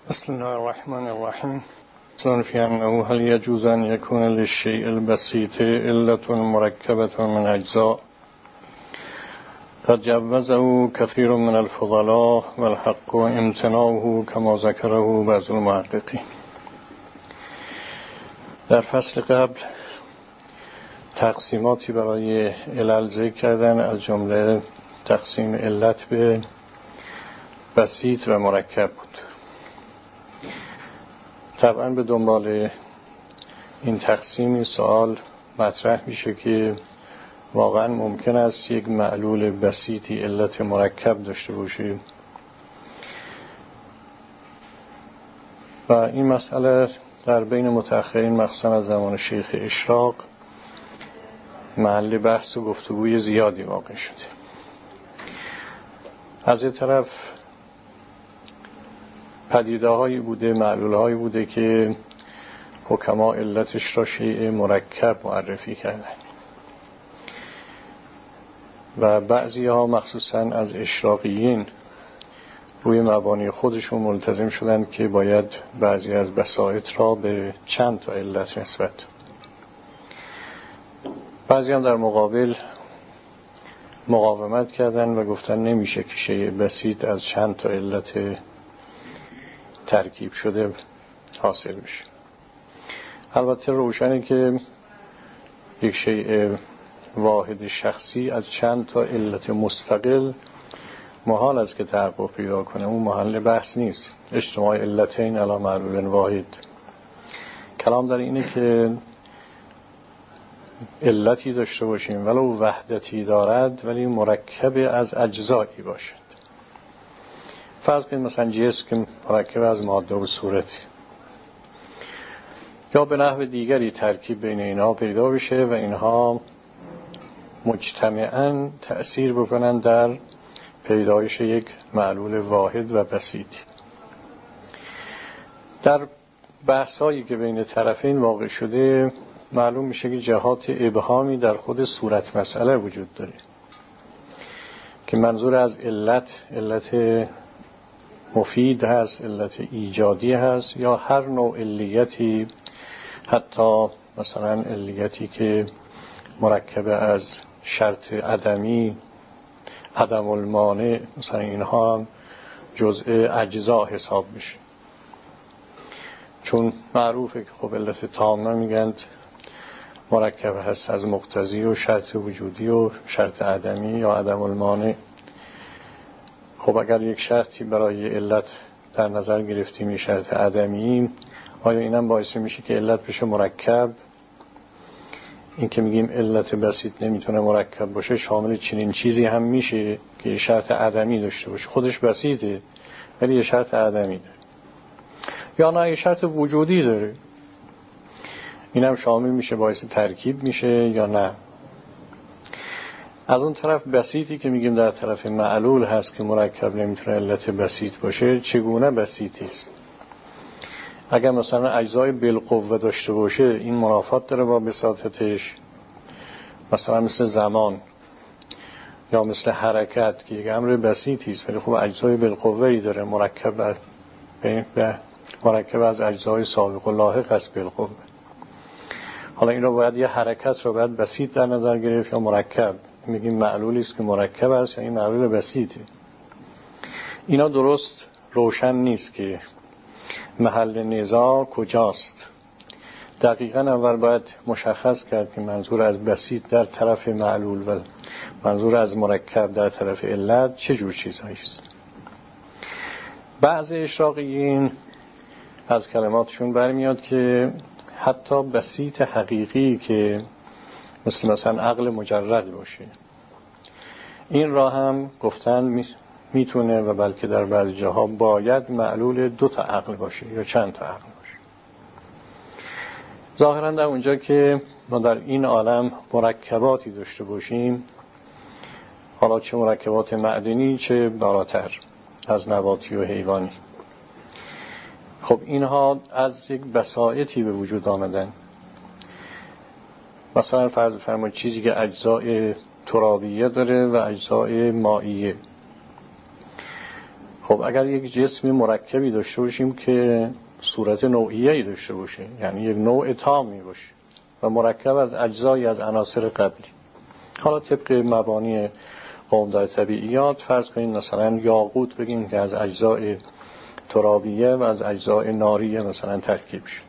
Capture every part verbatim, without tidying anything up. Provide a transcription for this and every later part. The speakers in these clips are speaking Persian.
بسم الله الرحمن الرحیم. اصلا فی انه هل یجوز ان یکون للشیء البسیط علة مرکبة من اجزاء قد جوزه كثير من الفضلاء والحق امتناعه كما ذكره بعض المحققین. در فصل قبل تقسیماتی برای علل ذکر کردن، از جمله تقسیم علت به بسیط و مرکب بود. طبعا به دنبال این تقسیم سوال مطرح میشه که واقعا ممکن است یک معلول بسیطی علت مرکب داشته باشه و این مسئله در بین متأخرین مخصوصا از زمان شیخ اشراق محل بحث و گفتگوی زیادی واقع شده. از یک طرف پدیده هایی بوده، معلول هایی بوده که حکما علتش را شیء مرکب معرفی کردن و بعضی ها مخصوصا از اشراقیین روی مبانی خودشون ملتزم شدن که باید بعضی از بساط را به چند تا علت نسبت. بعضی هم در مقابل مقاومت کردن و گفتن نمیشه که شیء بسیط از چند تا علت ترکیب شده حاصل بشه. البته روشنه که یک شیء واحد شخصی از چند تا علت مستقل محال است که تحقق پیدا کنه. اون محل بحث نیست. اجتماع علتین علی معلول واحد. کلام در اینه که علتی داشته باشیم ولو وحدتی دارد ولی مرکب از اجزایی باشد. فرض کنید مثلا جسم که مرکب از ماده و صورتی یا به نحو دیگری ترکیب بین اینها پیدا بشه و اینها مجتمعاً تأثیر بکنن در پیدایش یک معلول واحد و بسیطی. در بحثایی که بین طرفین واقع شده معلوم میشه که جهات ابهامی در خود صورت مسئله وجود داره که منظور از علت علت مفید هست، علت ایجادی هست یا هر نوع علیتی، حتی مثلا علیتی که مرکب از شرط عدمی، عدم المانع، مثلا اینها هم جزء اجزا حساب میشه. چون معروفه که خب علت تامه میگن مرکب هست از مقتضی و شرط وجودی و شرط عدمی یا عدم المانع. خب اگر یک شرطی برای علت در نظر گرفتیم، شرط عدمی، آیا اینم باعث میشه که علت بشه مرکب؟ این که میگیم علت بسیط نمیتونه مرکب باشه شامل چنین چیزی هم میشه که شرط عدمی داشته باشه، خودش بسیطه ولی یه شرط عدمی داره، یا نه یه شرط وجودی داره، اینم شامل میشه باعث ترکیب میشه یا نه. از اون طرف بسیطی که میگیم در طرف معلول هست که مرکب نمیتونه علت بسیط باشه، چگونه بسیطی است؟ اگر مثلا اجزای بالقوه داشته باشه این منافات داره با بساطتش، مثلا مثل زمان یا مثل حرکت که یک امر بسیطی است ولی خب اجزای بالقوه‌ای داره، مرکب به مرکب از اجزای سابق و لاحق است بالقوه. حالا این رو باید یه حرکت رو باید بسیط در نظر گرفت یا مرکب؟ میگیم معلولی است که مرکب است یا این معلول بسیطه. اینا درست روشن نیست که محل نزاع کجاست. دقیقاً اول باید مشخص کرد که منظور از بسیط در طرف معلول و منظور از مرکب در طرف علت چه جور چیزهایی است. بعضی اشراقیین از کلماتشون برمیاد که حتی بسیط حقیقی که مثل مثلا عقل مجرد باشه، این را هم گفتن میتونه و بلکه در بعضی جاها باید معلول دو تا عقل باشه یا چند تا عقل باشه. ظاهرا در اونجا که ما در این عالم مرکباتی داشته باشیم، حالا چه مرکبات معدنی چه بالاتر از نباتی و حیوانی، خب اینها از یک بساطی به وجود آمدن. مثلا فرض فرمایید چیزی که اجزای ترابیه داره و اجزای مائیه، خب اگر یک جسم مرکبی داشته باشیم که صورت نوعیه‌ای داشته باشه، یعنی یک نوع تامی باشه و مرکب از اجزایی از عناصر قبلی، حالا طبق مبانی قاعده طبیعیات فرض کنید مثلا یاقوت بگیم که از اجزای ترابیه و از اجزای ناریه مثلا ترکیب شد.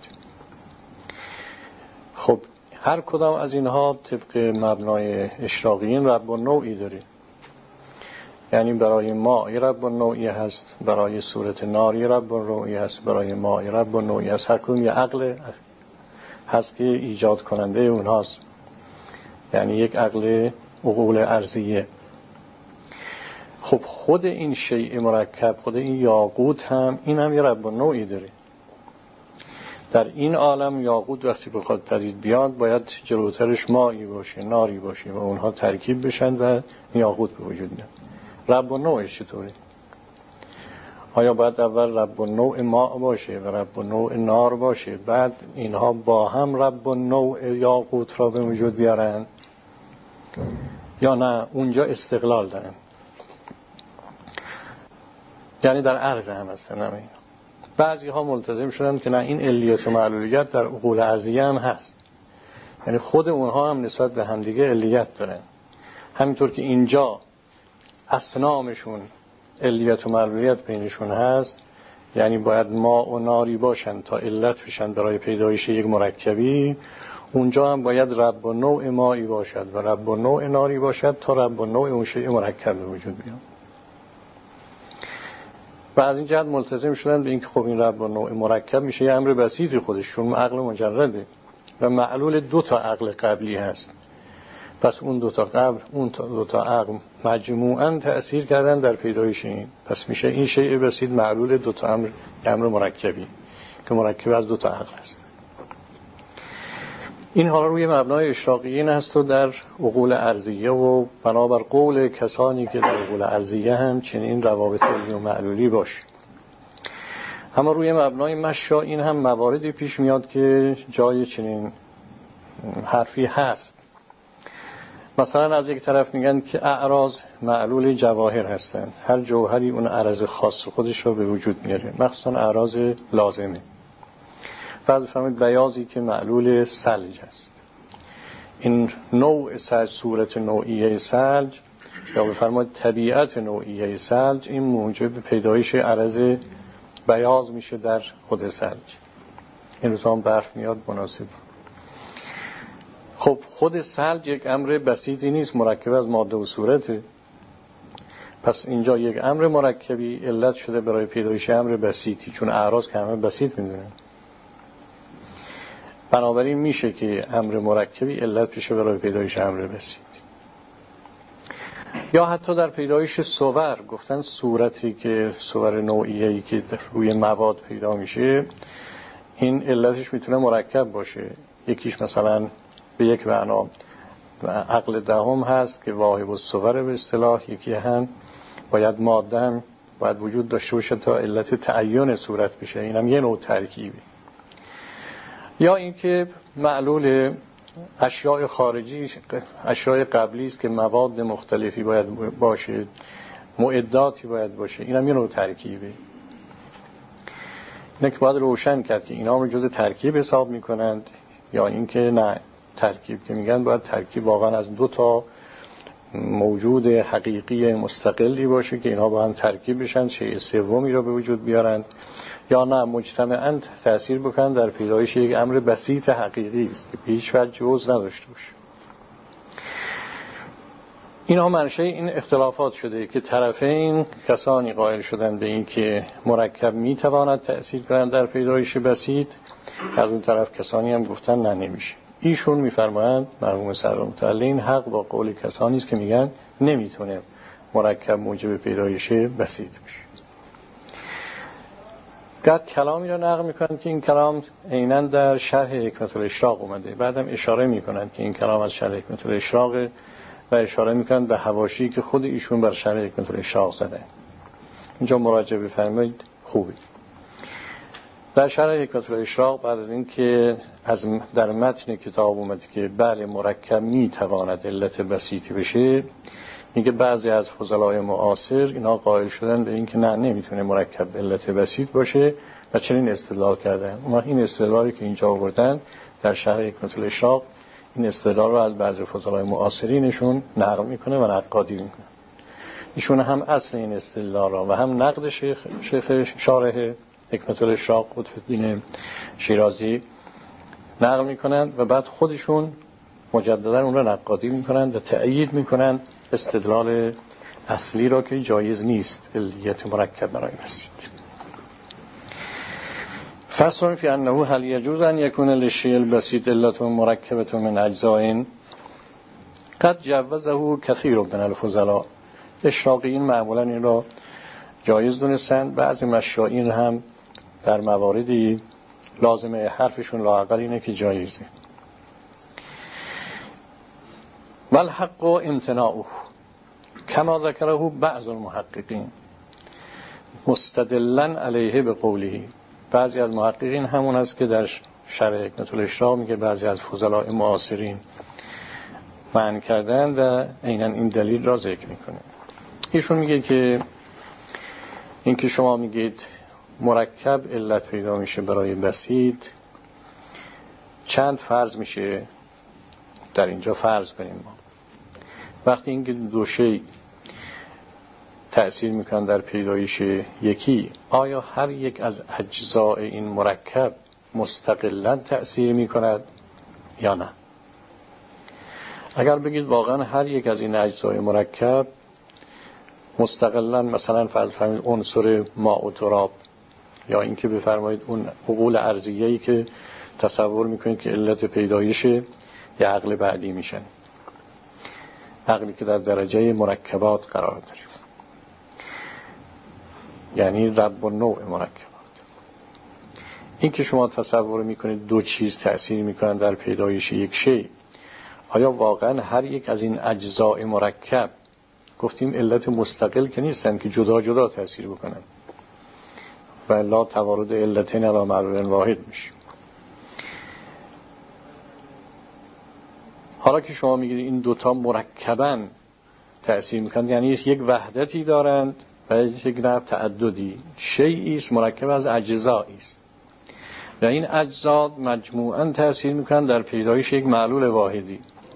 خب هر کدام از اینها طبق مبنای اشراقیین رب النوعی داره، یعنی برای ماء رب النوعی هست، برای صورت ناری رب النوعی هست، برای ماء رب النوعی هست. هر کدوم یه عقل هست که ایجاد کننده اونهاست، یعنی یک عقل عقول ارضیه. خب خود این شیء مرکب، خود این یاقوت هم این هم یه رب النوعی داره. در این عالم یاقوت وقتی بخواد پدید بیاد باید جلوترش مایی باشه، ناری باشه و اونها ترکیب بشن و یاقوت به وجود میاد. رب النوعش چطوره؟ آیا باید اول رب النوع ماء باشه و رب النوع نار باشه بعد اینها با هم رب النوع یاقوت را به وجود بیارن، یا نه اونجا استقلال دارن؟ یعنی در عرض هم هستن. همین بعضی ها ملتزم شدن که نه، این علیت و معلولیت در عقول ارضیه هم هست، یعنی خود اونها هم نسبت به همدیگه علیت دارن. همینطور که اینجا اصنامشون علیت و معلولیت بینشون هست، یعنی باید ماء و ناری باشن تا علت بشن برای پیدایش یک مرکبی، اونجا هم باید رب و نوع مایی باشد و رب و نوع ناری باشد تا رب و نوع اون شیء مرکب به وجود بیاد. و از این جهت ملتزم شدن به این که خب این رب و نوع مرکب میشه یه امر بسیطی خودشون، عقل مجرده و معلول دو تا عقل قبلی هست. پس اون دو تا قبل اون دو تا عقل مجموعاً تأثیر کردن در پیدایش این، پس میشه این شیء بسیط معلول دو تا امر، امر مرکبی که مرکب از دو تا عقل است. این حالا روی مبنای اشراقیین هست و در عقول ارضیه و بنابر قول کسانی که در عقول ارضیه هم چنین روابط علی و معلولی باشه. اما روی مبنای مشا این هم مواردی پیش میاد که جای چنین حرفی هست. مثلا از یک طرف میگن که اعراض معلول جواهر هستند، هر جوهری اون عرض خاص خودش رو به وجود میاره، مخصوصا اعراض لازمه. فرض فرمایید بیاضی که معلول ثلج است، این نوع ثلج، صورت نوعیه ثلج یا بفرمایید طبیعت نوعیه ثلج، این موجب پیدایش عرض بیاض میشه در خود ثلج. این روزا هم برف میاد مناسب. خب خود ثلج یک امر بسیطی نیست، مرکب از ماده و صورته. پس اینجا یک امر مرکبی علت شده برای پیدایش امر بسیطی، چون اعراض که امر بسیط میدونن. بنابراین میشه که امر مرکبی علت بشه برای پیدایش امر بسیط. یا حتی در پیدایش صور گفتن صورتی که صور نوعیه‌ای که روی مواد پیدا میشه، این علتش میتونه مرکب باشه. یکیش مثلا به یک معنا عقل دهم هست که واهب الصور به اصطلاح، یکی هم باید ماده هم باید وجود داشته باشه تا علت تعین صورت بشه، اینم یه نوع ترکیبی. یا اینکه معلول اشیاء خارجی، اشیاء قبلی است که مواد مختلفی باید باشه، معداتی باید باشه، اینم یه نوع ترکیبی. اینه که باید روشن کرد که اینا رو جز ترکیب حساب میکنند یا اینکه نه، ترکیب که میگن باید ترکیب واقعا از دو تا موجود حقیقی مستقلی باشه که اینها با هم ترکیب بشن، شیء سومی رو به وجود بیارن، یا نه مجتمعاً تأثیر بکنن در پیدایش یک امر بسیط حقیقی است که به هیچ وجه جزء نداشته باشه. اینها منشأ این اختلافات شده که طرفین کسانی قائل شدن به این که مرکب میتواند تأثیر کنند در پیدایش بسیط، از اون طرف کسانی هم گفتن نه نمیشه. ایشون میفرمایند مرحوم صدر متعلی این حق با قول کسانی است که میگن نمیتونه مرکب موجب پیدایش بسیط بشه. بعد کلامی رو نقل میکنن که این کلام عیناً در شرح حکمت الاشراق اومده، بعدم اشاره میکنن که این کلام از شرح حکمت الاشراق و اشاره میکنن به حواشی که خود ایشون بر شرح حکمت الاشراق زده. اینجا مراجعه بفرمایید خوبه. در شرح حکمت الاشراق بعد از این که از در متن کتاب اومده که بله مرکب میتواند علت بسیطی بشه، میگه بعضی از فضلای معاصر اینا قائل شدن به این که نه، نمیتونه مرکب علت بسیط باشه و چنین استدلال کردن. اما این استدلالی که اینجا آوردن در شرح حکمت الاشراق، این استدلال رو از بعضی فضلای معاصرینشون نقل میکنه و نقادی میکنه. ایشون هم اصل این استدلال را و هم نقد شیخ, شیخ شارح حکمت الاشراق قطب الدین شیرازی نقل میکنند و بعد خودشون مجددا اون را نقادی میکنند و تأیید میکنند استدلال اصلی را که جایز نیست علیت مرکب برای بسیط. فصل فی انه هل یجوز ان یکون للشیء البسیط علت مرکبة من اجزاء قد جوزه کثیر من الفضلاء. اشراقیین معمولا این را جایز دونستند، بعضی مشایخ هم در مواردی لازمه حرفشون لااقل اینه که جایزه. والحق امتناعه کما ذکره بعض المحققین مستدلا علیه به قوله. بعضی از محققین همون است که در شرح حکمت الاشراق میگه بعضی از فضلاء معاصرین معنی کردن و عیناً این دلیل را ذکر میکنه. ایشون میگه که این که شما میگید مرکب علت پیدا میشه برای بسیط، چند فرض میشه در اینجا فرض کنیم ما. وقتی اینکه دو شی تأثیر میکنن در پیدایش یکی، آیا هر یک از اجزاء این مرکب مستقلاً تأثیر میکند یا نه؟ اگر بگید واقعا هر یک از این اجزای مرکب مستقلاً، مثلا فرض فرمایید عنصر ماء و تراب، یا اینکه بفرمایید اون عقول ارضیه‌ای که تصور میکنید که علت پیدایش یه عقل بعدی میشن، عقلی که در درجه مرکبات قرار داره، یعنی رب و نوع مرکبات. این که شما تصور میکنید دو چیز تأثیر میکنن در پیدایش یک شی، آیا واقعا هر یک از این اجزاء مرکب، گفتیم علت مستقل که نیستن که جدا جدا تأثیر بکنن و لا توارد علتین علی معلول واحد میشه. حالا که شما میگید این دوتا مرکباً تأثیر میکنن، یعنی یک وحدتی دارند و یک نوع تعددی، شیئی است مرکب از اجزایی است و این اجزا مجموعاً تأثیر میکنن در پیدایش یک معلول واحدی.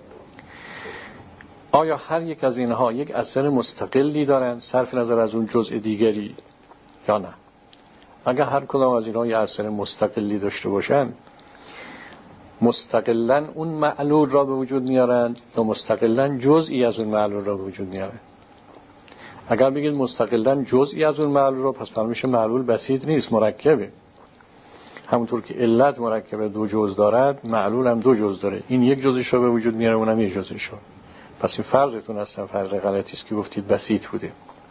آیا هر یک از اینها یک اثر مستقلی دارند صرف نظر از اون جزء دیگری یا نه؟ اگر هر کدام از اینها یک اثر مستقلی داشته باشند، مستقلاً اون معلول را به وجود میارند یا مستقلاً جزئی از اون معلول را به وجود میارند؟ اگر بگید مستقلاً جزئی از اون معلول را، پس معلوم میشه معلول بسیط نیست، مرکبه. همونطور که علت مرکب دو جزء دارد، معلول هم دو جزء داره، این یک جزءش رو به وجود میاره، اونم یک جزءش رو. پس این فرضتون اصلا فرض غلطی است که گفتید بسیط بوده.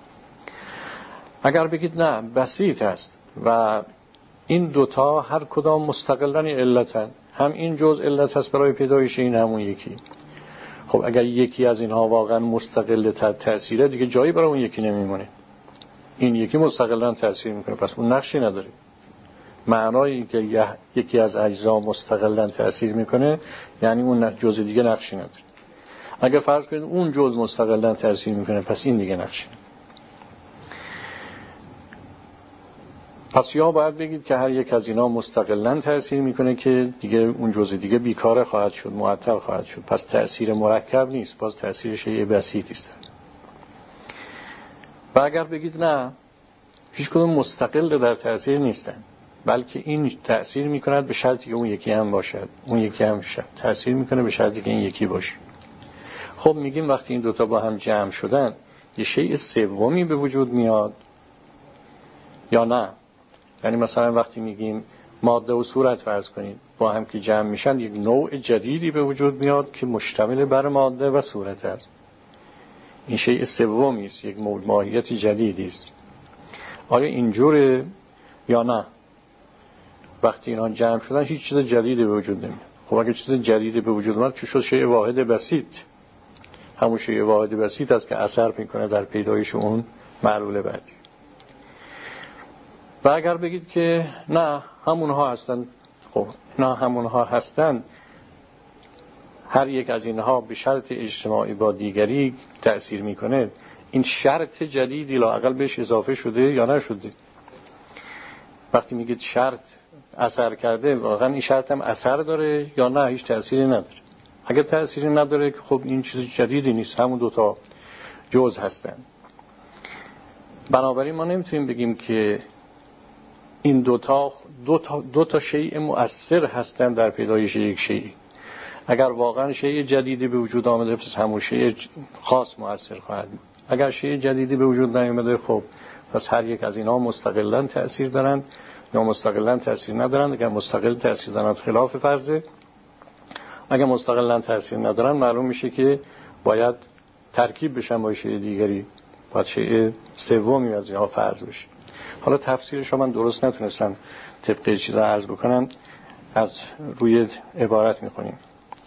اگر بگید نه بسیط است و این دوتا هر کدام مستقلاً علتن، هم این جزء علت است برای پیدایش این، همون یکی، خب اگر یکی از اینها واقعا مستقل تأثیره، دیگه جایی برای اون یکی نمیمونه. این یکی مستقلاً تأثیر میکنه، پس اون نقشی نداره. معنای این که یکی از اجزا مستقلاً تأثیر میکنه یعنی اون جزء دیگه نقشی نداره. اگر فرض کنید اون جزء مستقلاً تأثیر میکنه، پس این دیگه نقشی نداره. پس یا باید بگید که هر یک از اینا مستقلاً تأثیر میکنه که دیگه اون جزء دیگه بیکاره خواهد شد، معطل خواهد شد، پس تأثیر مرکب نیست، باز تأثیر شیء بسیط است. و اگر بگید نه، هیچ کدوم مستقل در تأثیر نیستن، بلکه این تأثیر میکند به شرطی که اون یکی هم باشد، اون یکی هم تأثیر میکنه به شرطی که این یکی باشه. خب میگیم وقتی این دوتا با هم جمع شدن یه شیء سومی به وجود میاد یا نه؟ یعنی مثلا وقتی میگیم ماده و صورت فرض کنید با هم که جمع میشن، یک نوع جدیدی به وجود میاد که مشتمل بر ماده و صورت است. این شیء سومی است، یک ماهیت جدیدی است. آیا اینجوره یا نه؟ وقتی اینا جمع شدن هیچ چیز جدیدی به وجود نمیاد. خب اگه چیز جدیدی به وجود اومد که شد شیء واحد بسیط، همون شیء واحد بسیط است که اثر میکنه در پیدایش اون معلول بعدی. و اگر بگید که نه همونها هستن، خب نه همونها هستن، هر یک از اینها به شرط اجتماعی با دیگری تأثیر میکنه، این شرط جدیدی لااقل بهش اضافه شده یا نشده؟ وقتی میگید شرط اثر کرده، واقعا این شرط هم اثر داره یا نه هیچ تأثیری نداره؟ اگر تأثیری نداره که خب این چیز جدیدی نیست، همون دوتا جزء هستن. بنابراین ما نمیتونیم بگیم که این دوتا دو تا دو تا شیء مؤثر هستن در پیدایش یک شیء. اگر واقعا شیء جدیدی به وجود آمده، پس همون شیء خاص مؤثر خواهد بود. اگر شیء جدیدی به وجود نیامده، خب پس هر یک از اینها مستقلاً تأثیر دارن یا مستقلاً تأثیر ندارن. اگر مستقل تأثیر دارن خلاف فرضه، اگر مستقلاً تأثیر ندارن معلوم میشه که باید ترکیب بشن با شیء دیگری، باید شیء سومی از اینها فرض بشه. حالا تفسیرش رو من درست نتونستم طبق چیزا عرض بکنم، از روی عبارت میخونیم.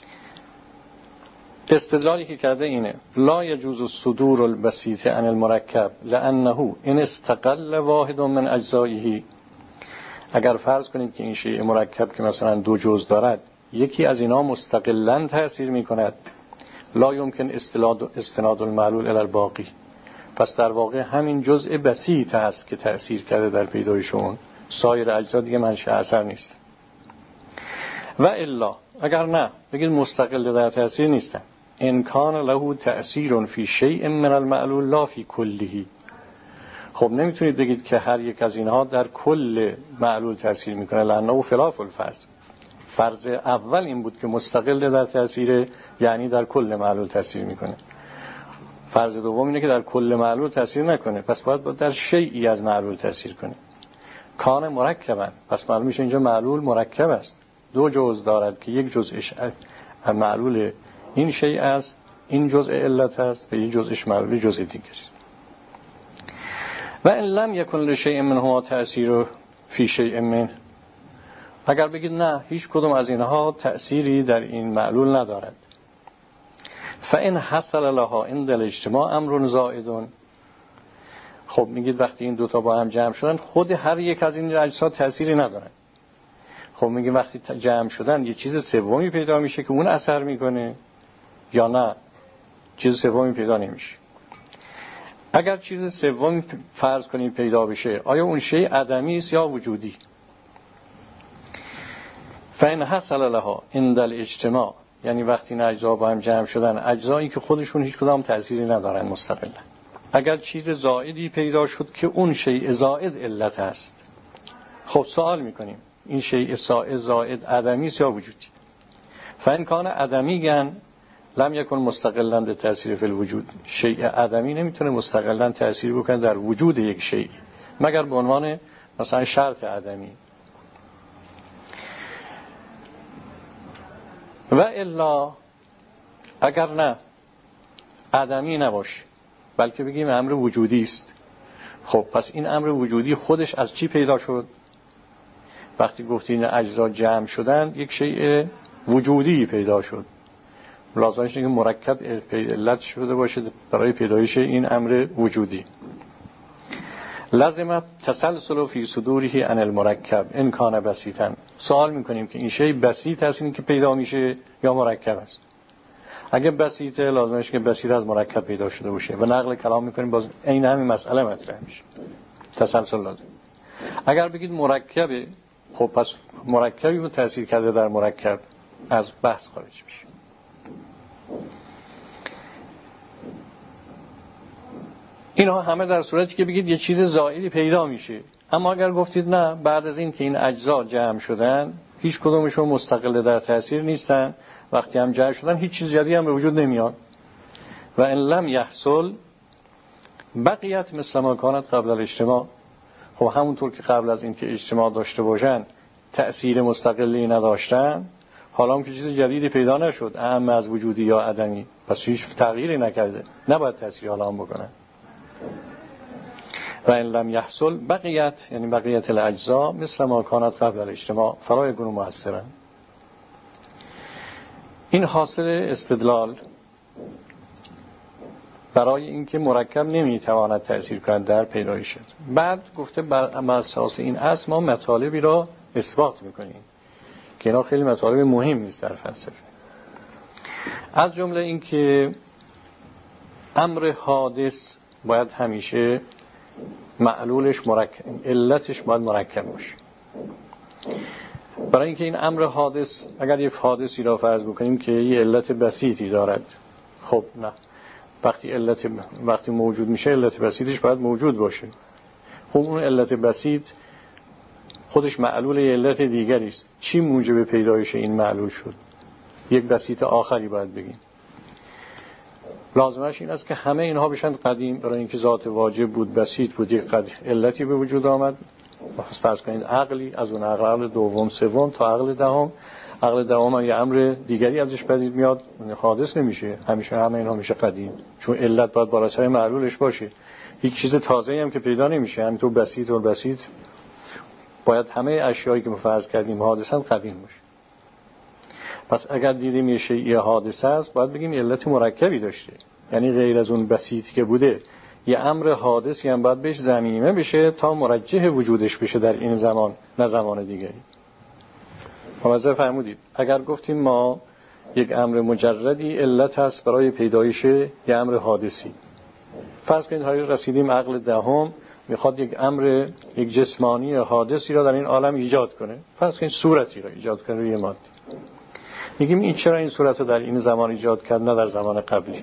استدلالی که کرده اینه: لا يجوز الصدور البسيط عن المركب لانه ان استقل واحد من اجزائه. اگر فرض کنید که این شیء مرکب که مثلا دو جزء دارد، یکی از اینا مستقلاً تأثیر میکند، لا يمكن استناد المعلول الى الباقی، پس در واقع همین جزء بسیط هست که تأثیر کرده در پیدایش اون، سایر اجزا دیگه منشأ اثر نیست. و الا اگر نه بگید مستقل در تأثیر نیستن، ان کان له تأثیر فی شیء من المعلول لا فی کله. خب نمیتونید بگید که هر یک از اینها در کل معلول تأثیر میکنه، لانه خلاف الفرض. فرض اول این بود که مستقل در تأثیر، یعنی در کل معلول تأثیر میکنه. فرض دوم اینه که در کل معلول تأثیر نکنه، پس باید, باید در شیئی از معلول تأثیر کنه. کان مرکبن، پس معلوم میشه اینجا معلول مرکب است، دو جزء دارد که یک جزءش معلول این شیء است، این جزء علت است، و یک جزءش معلول جزء دیگر. و ان لم یکن لشیء منهما تأثیر فی شیء من، اگر بگید نه هیچ کدوم از اینها تأثیری در این معلول ندارد، فان حصل لها عند الاجتماع امر زائد. خب میگید وقتی این دوتا با هم جمع شدن، خود هر یک از این اجزا تأثیری ندارن. خب میگیم وقتی جمع شدن یه چیز سومی پیدا میشه که اون اثر میکنه یا نه؟ چیز سومی پیدا نمیشه. اگر چیز سومی فرض کنیم پیدا بشه، آیا اون شیء عدمی است یا وجودی؟ فإن حصل لها عند الاجتماع، یعنی وقتی این اجزا با هم جمع شدن، اجزایی که خودشون هیچ کدام تأثیری ندارن مستقلا، اگر چیز زائدی پیدا شد که اون شیء زائد علت است، خب سوال میکنیم این شیء زائد عدمی است یا وجودی؟ فإن کان عدمیًا لم یکن مستقلا به تأثیر فی الوجود. شیء عدمی نمیتونه مستقلا تأثیر بکنه در وجود یک شیء مگر به عنوان مثلا شرط عدمی. و الا اگر نه عدمی نباشه بلکه بگیم امر وجودی است، خب پس این امر وجودی خودش از چی پیدا شد؟ وقتی گفتین اجزا جمع شدن، یک شیء وجودی پیدا شد، لازمش اینه که مرکب علت شده باشه برای پیدایش این امر وجودی. لازمت تسلسل فی صدوره عن المرکب ان کان بسیطا. سوال میکنیم که این شیء بسیط است این که پیدا میشه یا مرکب است؟ اگه بسیطه لازمش که بسیط از مرکب پیدا شده باشه و نقل کلام میکنیم باز این همین مسئله مطرح میشه، تسلسل لازم. اگر بگید مرکبه، خب پس مرکبی رو تأثیر کرده در مرکب، از بحث خارج میشه. اینها همه در صورتی که بگید یه چیز زائدی پیدا میشه. اما اگر گفتید نه، بعد از این که این اجزا جمع شدن هیچ کدومشون مستقل در تأثیر نیستن، وقتی هم جمع شدن هیچ چیز جدیدی هم به وجود نمیاد. و ان لم یحصل بقیت مثل ما کانت قبل الاجتماع. خب همونطور که قبل از این که اجتماع داشته باشن تأثیر مستقلی نداشتن، حالا هم که چیز جدیدی پیدا نشد اهم از وجودی یا عدمی، پس هیچ تغییری نکرده، نباید تأثیر حالا هم بکنن. و ان لم یحصل بقیت، یعنی بقیت الاجزا مثل ما کانت قبل الاجتماع فلا یکون مؤثرا. این حاصل استدلال برای اینکه مرکب نمیتواند تأثیر کند در پیدایش. بعد گفته بر اساس این اصل ما مطالبی را اثبات میکنیم که اینا خیلی مطالب مهم نیست در فلسفه. از جمله این که امر حادث باید همیشه معلولش مرکب، علتش باید مرکب باشه. برای اینکه این امر حادث، اگر یک حادثی را فرض بکنیم که یه علت بسیطی دارد، خب نه، وقتی علت وقتی موجود میشه علت بسیطش باید موجود باشه. خب اون علت بسیط خودش معلول علت دیگری است. چی موجب پیدایش این معلول شد؟ یک بسیط آخری باید بگیم. لازمش این است که همه اینها بشن قدیم، برای اینکه ذات واجب بود، بسیط بود، یک علتی به وجود آمد. فرض کنید عقلی، از اون عقل دوم سوم تا عقل دهم، عقل دهم هم یه امر دیگری ازش پدید میاد، حادث نمیشه، همیشه همه اینها میشه قدیم، چون علت باید بالاتر معلولش باشه. هیچ چیز تازه‌ای هم که پیدا نمیشه، همینطور بسیط و بسیط باید همه اشیایی که فرض کردیم حادثن قدیم باشه. پس اگر دیدیم یه شیء حادثه است، باید بگیم علت مرکبی داشته، یعنی غیر از اون بسیطی که بوده یه امر حادثی هم باید بهش ضمیمه بشه تا مرجح وجودش بشه در این زمان، نه زمان دیگری. ملاحظه فرمودید اگر گفتیم ما یک امر مجردی علت هست برای پیدایش یه امر حادثی، فرض کنید های رسیدیم عقل دهم میخواد یک امر، یک جسمانی حادثی را در این عالم ایجاد کنه، فرض کنید صورتی را ایجاد کنه روی ماده. میگیم این چرا این صورت رو در این زمان ایجاد کرد نه در زمان قبلی؟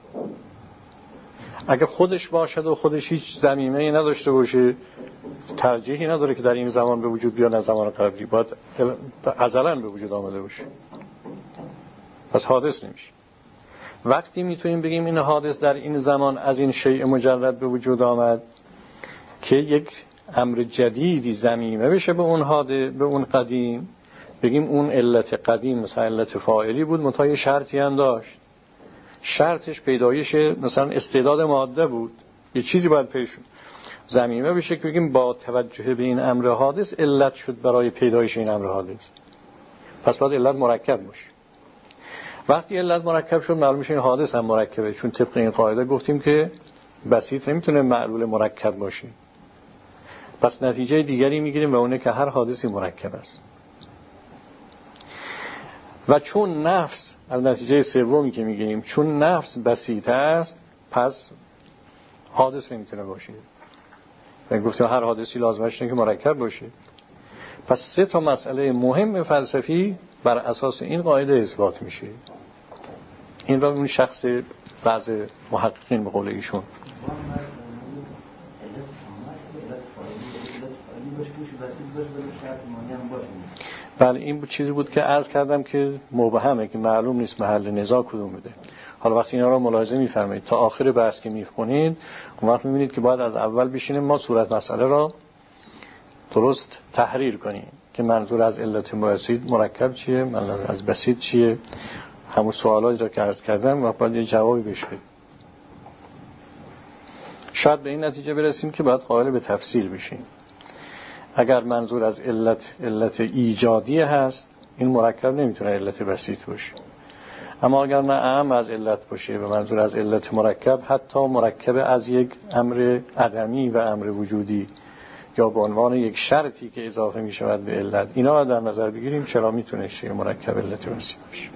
اگه خودش باشد و خودش هیچ ضمیمه‌ای نداشته باشه، ترجیحی نداره که در این زمان به وجود بیاد نه زمان قبلی، باید ازلاً به وجود آمده باشه، پس حادث نمیشه. وقتی میتونیم بگیم این حادث در این زمان از این شیء مجرد به وجود آمد که یک امر جدیدی ضمیمه بشه به اون حادث، به اون قدیم، بگیم اون علت قدیم مثلا علت فاعلی بود، منتها یه شرطی هم داشت، شرطش پیدایش مثلا استعداد ماده بود، یه چیزی باید پیش ضمیمه بشه که بگیم با توجه به این امر حادث علت شد برای پیدایش این امر حادث، پس باید علت مرکب باشه. وقتی علت مرکب شد معلوم میشه این حادث هم مرکبه، چون طبق این قاعده گفتیم که بسیط نمیتونه معلول مرکب باشه. پس نتیجه دیگری میگیریم و اونه که هر حادثی مرکب است. و چون نفس، از نتیجه سومی که میگیریم، چون نفس بسیط است پس حادث نمیتونه باشه. و گفتیم هر حادثی لازمش اینه که مرکب باشه. پس سه تا مسئله مهم فلسفی بر اساس این قاعده اثبات میشه. این را اون شخص بعض محققین به قول ایشون بله این چیزی بود که عرض کردم که مبهمه، که معلوم نیست محل نزاع کدوم بوده. حالا وقتی اینا را ملاحظه می‌فرمایید تا آخر بحث که می‌خونید، اون وقت می‌بینید که باید از اول بشینیم ما صورت مسئله را درست تحریر کنیم که منظور از علت بسیط مرکب چیه، منظور از بسیط چیه، همون سوالاتی را که عرض کردم و باید یه جوابی بهش بدیم. شاید به این نتیجه برسیم که باید قائل به تفصیل بشیم. اگر منظور از علت علت ایجادی هست، این مرکب نمیتونه علت بسیط باشه. اما اگر نه اعم از علت باشه و منظور از علت مرکب حتی مرکب از یک امر عدمی و امر وجودی یا به عنوان یک شرطی که اضافه می شود به علت، اینا رو در نظر بگیریم چرا میتونه شیء مرکب علت بسیط باشه.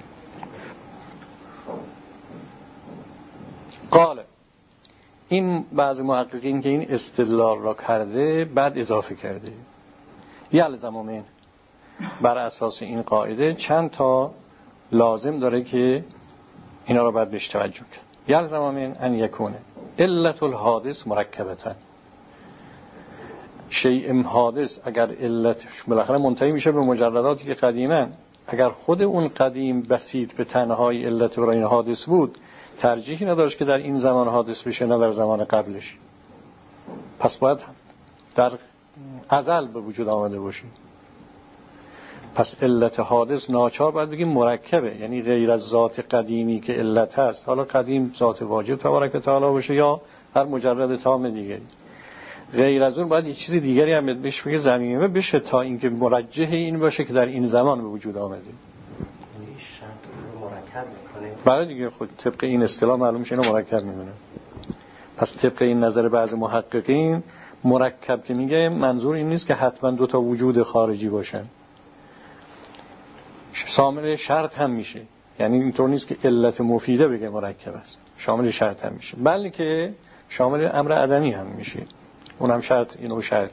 قال این بعض محققین که این استدلال را کرده بعد اضافه کرده یلزم من، بر اساس این قاعده چند تا لازم داره که اینا را باید بهش توجه کرد. یلزم من ان یکونه علت الحادث مرکبتن، شیء حادث اگر علتش بالاخره منتهی میشه به مجرداتی که قدیمن، اگر خود اون قدیم بسیط به تنهایی علت برای این حادث بود، ترجیحی نداشت که در این زمان حادث بشه نه در زمان قبلش، پس باید در ازل به وجود آمده باشه. پس علت حادث ناچار باید بگیم مرکبه، یعنی غیر از ذات قدیمی که علت هست، حالا قدیم ذات واجب تبارک و تعالی باشه یا هر مجرد تام دیگری، غیر از اون باید یه چیز دیگری هم بهش بگه ضمیمه بشه تا اینکه مرجح این باشه که در این زمان به وجود آمده. برای دیگه خود طبق این اصطلاح معلوم میشه اینو مرکب میمونه. پس طبق این نظر بعض محققین مرکب که میگه منظور این نیست که حتما دو تا وجود خارجی باشن، شامل شرط هم میشه، یعنی اینطور نیست که علت مفیده بگه مرکب است، شامل شرط هم میشه، بلکه شامل امر عدمی هم میشه، اونم شرط، اینو شرط.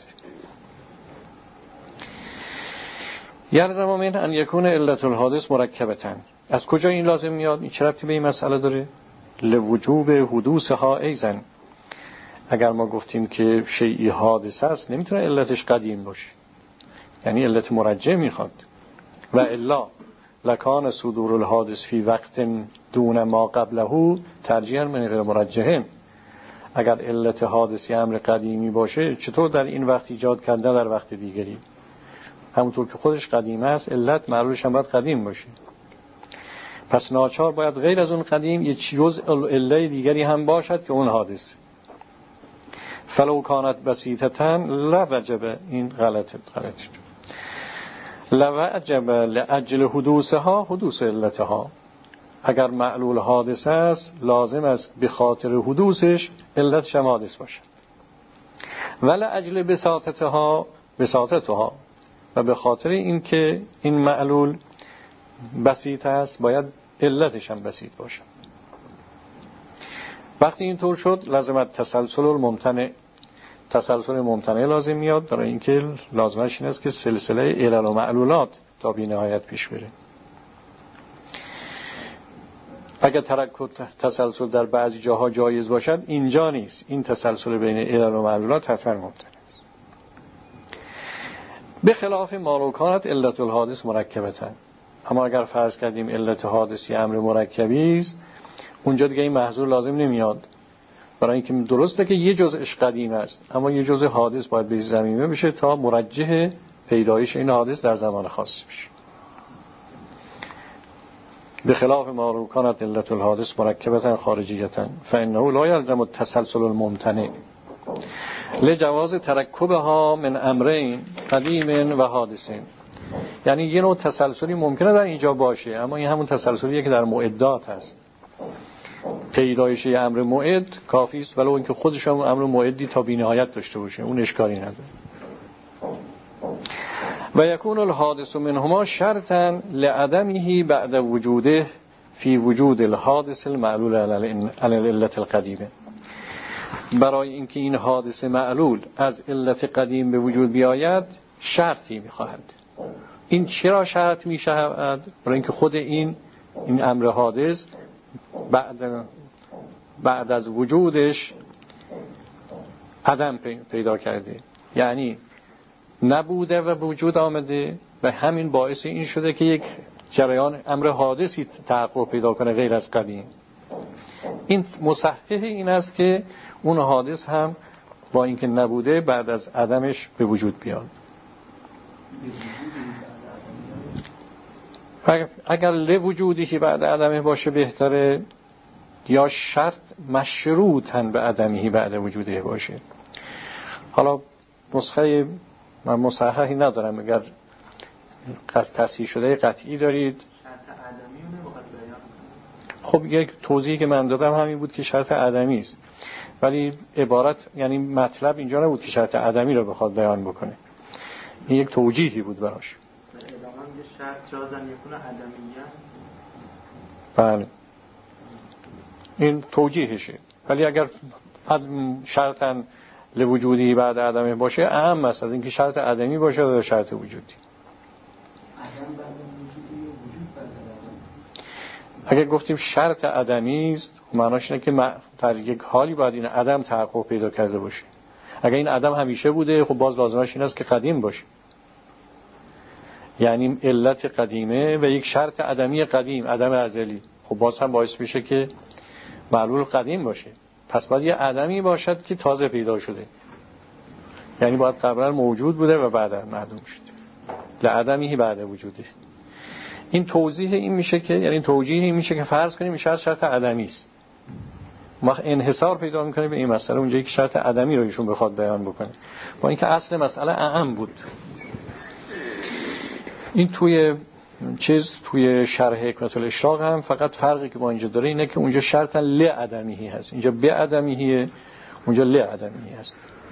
یلزم من ان یکون علت الحادث مرکبتن. از کجا این لازم میاد؟ این چه ربطی به این مسئله داره؟ لوجوب حدوثها ایزن. اگر ما گفتیم که شیئی حادث است نمیتونه علتش قدیم باشه، یعنی علت مرجع میخواد. و الا لکان صدور الحادث فی وقت دون ما قبله ترجیحاً من غیر مرجحه. اگر علت حادثی امر قدیمی باشه چطور در این وقت ایجاد کردن در وقت دیگری؟ همونطور که خودش قدیم است علت معلولش هم باید قدیم باشه. پس ناچار باید غیر از اون قدیم یه جزء علت دیگری هم باشد که اون حادث. فلو کانت بسیطتن لوجب، این غلطه غلطه لوجب لأجل حدوثها حدوث علتها. اگر معلول حادث است لازم است به خاطر حدوثش علتش هم حادث باشه. ولی اجل بساطتها بساطتها، و به خاطر این که این معلول بسیط است باید علتش هم بسیط باشه. وقتی اینطور شد لازمت تسلسل الممتنع، تسلسل ممتنع لازم میاد، برای اینکه لازمش این است که سلسله علل و معلولات تا بی نهایت پیش بره. اگر ترک تسلسل در بعضی جاها جایز باشد اینجا نیست، این تسلسل بین علل و معلولات حتما ممتنع است. به خلاف ما لو کانت علت الحادث مرکبتن. اما اگر فرض کردیم علت حادثی امر مرکبی است اونجا دیگه این محظور لازم نمیاد، برای اینکه درسته که یه جزءش قدیم است اما یه جزء حادث باید به زمینه بشه تا مرجح پیدایش این حادث در زمان خاص بشه. به خلاف ما لو کانت علت الحادث مرکبتن خارجیتن فانه لا یلزم التسلسل الممتنع لجواز ترکبها من امرین قدیم و حادثین. یعنی یه نوع تسلسلی ممکنه در اینجا باشه اما این همون تسلسلیه که در معدات هست. پیدایش یه امر معد کافی است ولو اینکه خودش هم امر معدی تا بی‌نهایت داشته باشه، اون اشکالی نداره. و یکون الحادث منهما شرطا لعدمه بعد وجوده فی وجود الحادث المعلول علی العلت القدیمه. برای اینکه این حادث معلول از علت قدیم به وجود بیاید شرطی میخواهد. این چرا شرط میشود؟ برای اینکه خود این این امر حادث بعد بعد از وجودش عدم پیدا کرده، یعنی نبوده و وجود آمده و همین باعث این شده که یک جریان امر حادثی تحقق پیدا کنه غیر از قدیم. این مصحح این است که اون حادث هم با اینکه نبوده بعد از عدمش به وجود بیاد. اگر لوجودی که بعد عدمه باشه بهتره، یا شرط مشروطاً به عدمه بعد وجوده باشه. حالا نسخه من مصححی ندارم، اگر تصحیح شده قطعی دارید خب یک توضیحی که من دادم همین بود که شرط عدمی است، ولی عبارت یعنی مطلب اینجا نبود که شرط عدمی رو بخواد بیان بکنه، این یک توجیهی بود براش. شرط جازن یکون عدمیه. بله این توجیهشه، ولی اگر شرطاً لوجودی بعد عدمه باشه اهم است از اینکه شرط عدمی باشه یا شرط وجودی. عدم بعد وجودی یا وجود بعد عدم؟ اگر گفتیم شرط عدمی است معناش اینه که در یک حالی باید این عدم تحقق پیدا کرده باشه. اگر این عدم همیشه بوده خب باز لازمش این است که قدیم باشه، یعنی علت قدیمه و یک شرط عدمی قدیم، عدم ازلی، خب باز هم باعث میشه که معلول قدیم باشه. پس باید یه عدمی باشد که تازه پیدا شده، یعنی باید قبلا موجود بوده و بعدا معدوم شده. لعدمی بعد وجوده. این توضیح این میشه که یعنی توجیه این میشه که فرض کنیم این شرط شرط عدمی است، ما انحصار پیدا میکنه به این مسئله اونجایی که شرط عدمی رو ایشون بخواد بیان بکنه، با اینکه اصل مسئله اعم بود. این توی چیز توی شرح حکمت الاشراق هم فقط فرقی که با اینجا داره اینه که اونجا شرطا لعدمیه هست، اینجا بعدمیه، اونجا لعدمیه هست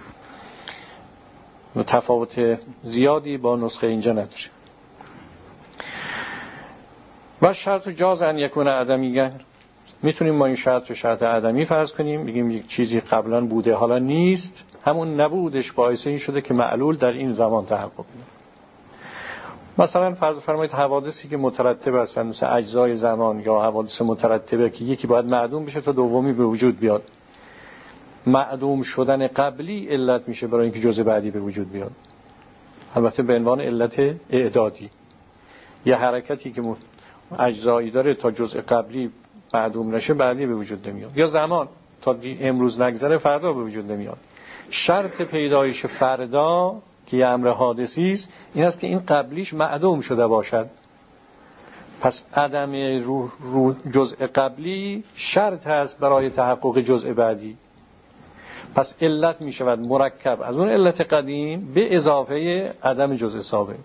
و تفاوت زیادی با نسخه اینجا نداره. و شرط جاز ان یکون عدمیه، میتونیم ما این شرط رو شرط عدمی فرض کنیم، بگیم یک چیزی قبلا بوده حالا نیست، همون نبودش باعث این شده که معلول در این زمان تحقق پیدا. مثلا فرض فرمایید حوادثی که مترتب هستن مثل اجزای زمان یا حوادث مترتبه که یکی باید معدوم بشه تا دومی به وجود بیاد، معدوم شدن قبلی علت میشه برای اینکه جزء بعدی به وجود بیاد، البته به عنوان علت اعدادی. یه حرکتی که اجزایی داره تا جزء قبلی معدوم نشه بعدی به وجود نمیاد، یا زمان تا امروز نگذره فردا به وجود نمیاد. شرط پیدایش فردا که یه امر حادثی است این است که این قبلیش معدوم شده باشد. پس عدم رو, رو جزء قبلی شرط هست برای تحقق جزء بعدی. پس علت می شود مرکب از اون علت قدیم به اضافه عدم جزء سابق.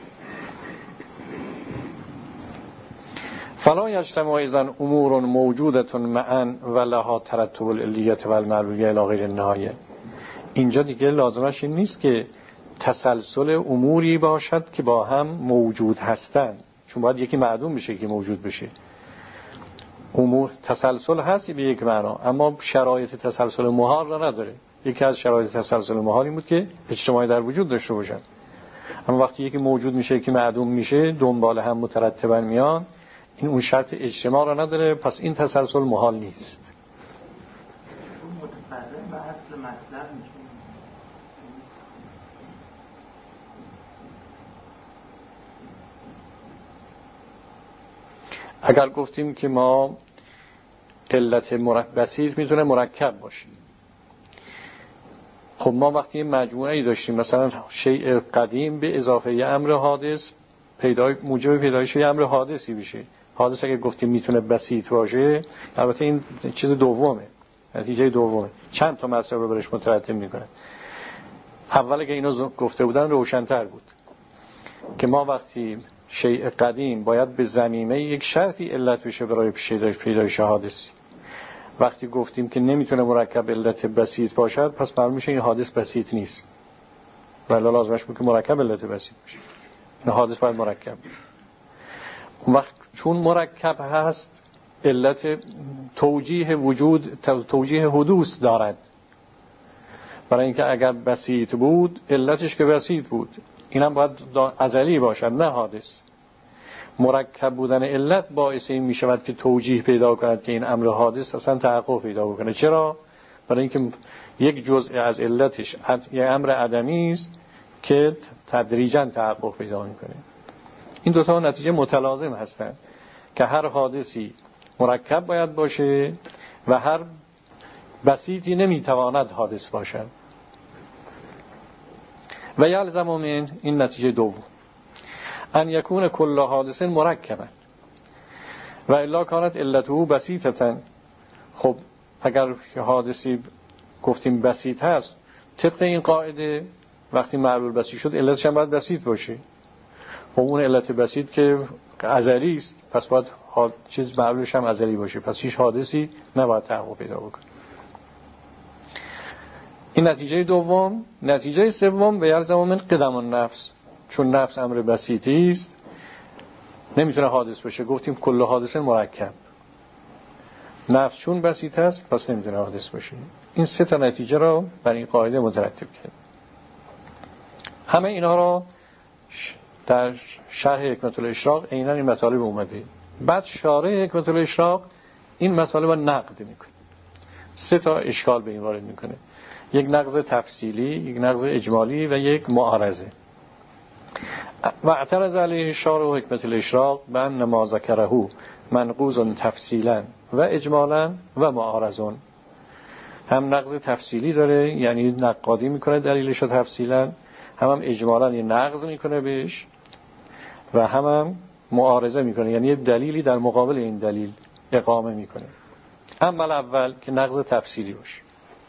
فلا یجتمع اذن امور موجوده معا و لها ترتب العلیت و المعلولیه الی غیر النهایه. اینجا دیگه لازمش این نیست که تسلسل اموری باشد که با هم موجود هستند، چون باید یکی معدوم بشه که موجود بشه. امور تسلسل هستی به یک معنا، اما شرایط تسلسل محال را نداره. یکی از شرایط تسلسل محال این بود که اجتماعی در وجود داشته باشن، اما وقتی یکی موجود میشه که معدوم میشه دنبال هم مترتبا میان، این اون شرط اجتماع را نداره، پس این تسلسل محال نیست. متفرع به اصل مطلب میشه. اگر گفتیم که ما علت بسیط میتونه مرکب باشه، خب ما وقتی مجموعه ای داشتیم مثلا شیء قدیم به اضافه یه امر حادث پیدا موجب پیدایش یه امر حادثی بشه. حادث اگه گفتیم میتونه بسیط باشه، البته این چیز دومه، نتیجه دومه، چند تا مطلب رو برش مترتب میکنه. اول که اینو گفته بودن روشن‌تر بود که ما وقتی شیء قدیم باید به ضمیمه یک شرطی علت بشه برای پیدایش حادثی. وقتی گفتیم که نمیتونه مرکب علت بسیط باشد، پس معلوم میشه این حادث بسیط نیست، ولی لازمش بود که مرکب علت بسیط باشه. این حادث باید مرکب باشه. اون وقت چون مرکب هست علت توجیه وجود توجیه حدوث دارد، برای اینکه اگر بسیط بود علتش که بسیط بود، اینم باید ازلی باشد نه حادث. مرکب بودن علت باعث این می شود که توجیه پیدا کند که این امر حادث اصلا تحقق پیدا بکنه. چرا؟ برای اینکه یک جزء از علتش یک امر عدمی است که تدریجاً تحقق پیدا میکنه. این دو تا نتیجه متلازم هستند که هر حادثی مرکب باید باشه و هر بسیطی نمیتواند حادث باشد. و یلزم من این نتیجه دوم ان یکون کل حادث مرکبا و الا کانت علته بسیطه. خب اگر حادثی گفتیم بسیط هست، طبق این قاعده وقتی معلول بسیط شد علتش هم باید بسیط باشه. خب اون علت بسیط که ازلی است، پس باید حاد... چیز معلولش هم ازلی باشه، پس هیچ حادثی نباید تحقق پیدا بکنه. این نتیجه دوم. نتیجه سوم به یلزم من قدم النفس، چون نفس امر بسیطی است نمیتونه حادث بشه. گفتیم کل حادث مرکب، نفس چون بسیط است پس نمیتونه حادث بشه. این سه تا نتیجه را بر این قاعده مترتب کرد. همه اینها را در شرح حکمت الاشراق عیناً این مطالب اومده. بعد شارح حکمت الاشراق این مطالب را نقد میکنه. سه تا اشکال به این وارد میکنه: یک نقض تفصیلی، یک نقض اجمالی و یک معارضه. و اعترض علیه شارح حکمت الاشراق بان ما ذکره منقوض تفصیلا و اجمالا و معارضون. هم نقض تفصیلی داره، یعنی نقادی میکنه دلیلش رو تفصیلا، هم هم اجمالا یه نقض میکنه بهش، و هم هم معارضه میکنه، یعنی یه دلیلی در مقابل این دلیل اقامه میکنه. اما الاول که نقض تفصیلی باشه،